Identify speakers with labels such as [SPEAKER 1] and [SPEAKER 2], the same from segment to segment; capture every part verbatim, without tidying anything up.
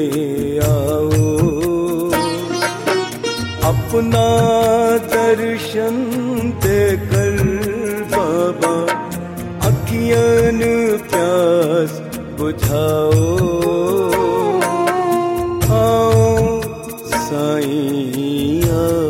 [SPEAKER 1] आओ, अपना दर्शन देकर बाबा अखियन प्यास बुझाओ। आओ साईं आओ,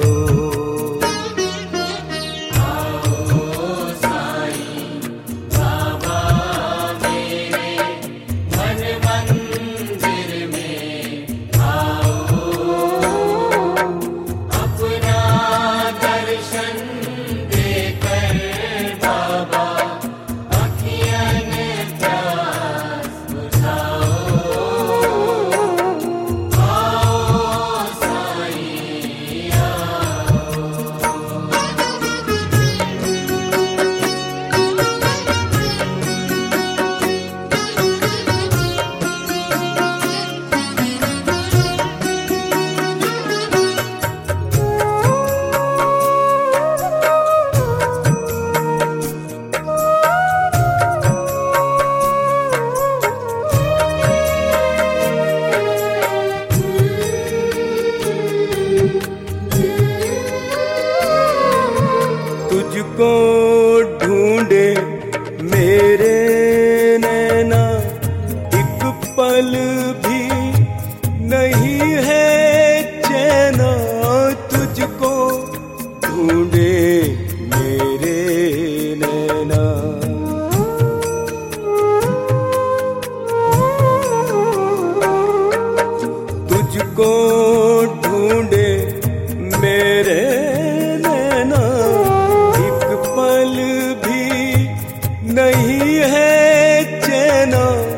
[SPEAKER 1] तुझको ढूंढे मेरे नैना, एक पल भी नहीं है चैना। तुझको ढूंढे मेरे नैना, तुझको ढूंढे मेरे नहीं है चैना।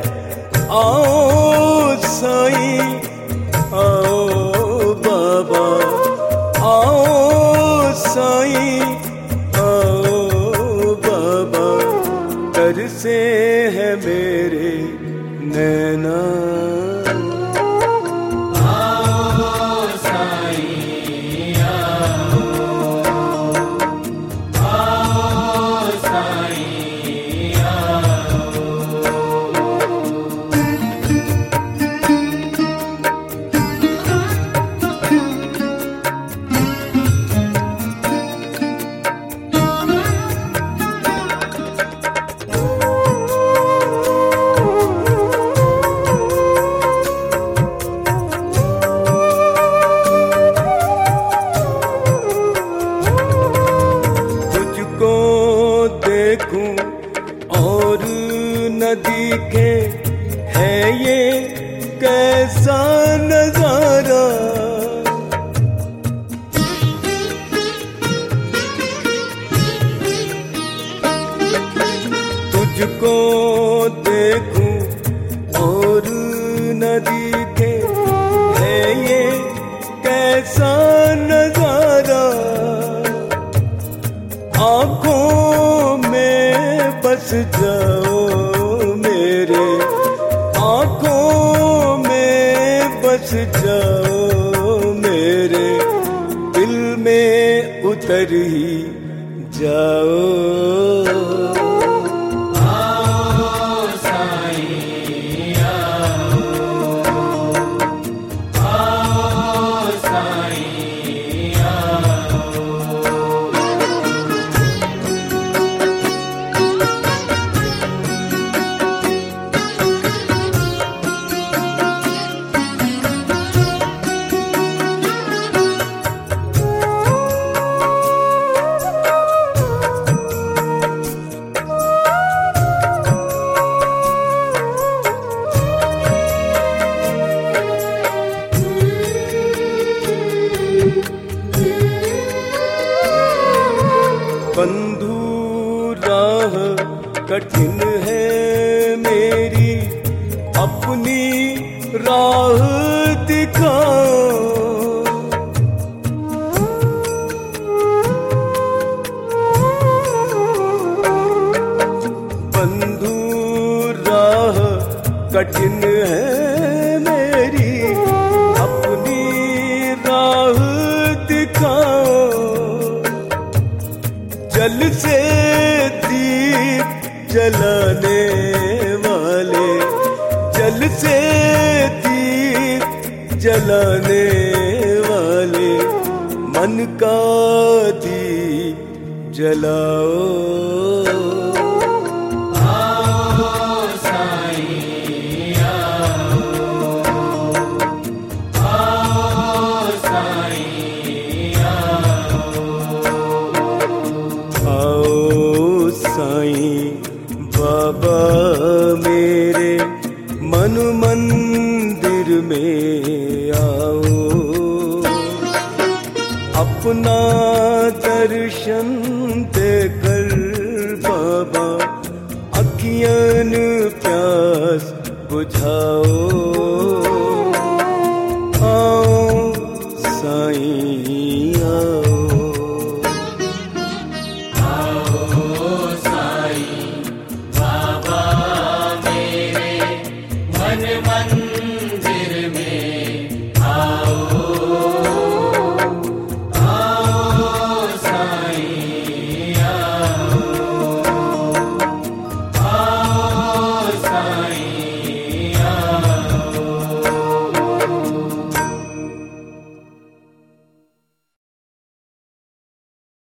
[SPEAKER 1] आओ साईं आओ बाबा, आओ साईं आओ बाबा, तरसे है मेरे नैना। देखूं और न दिखे है ये कैसा नजारा। तुझको देखूं और न दिखे है ये कैसा नजारा। आँखों में बस जाओ मेरे, आँखों में बस जाओ मेरे, दिल में उतर ही जाओ। बंधु राह कठिन है मेरी, अपनी राह दिखाओ। बंधु राह कठिन है मेरी, अपनी राह दिखाओ। जल से दीप जलाने वाले, जल से दीप जलाने वाले मन का दीप जलाओ। बाबा मेरे मन मंदिर में आओ, अपना दर्शन देकर बाबा अखियन प्यास बुझाओ।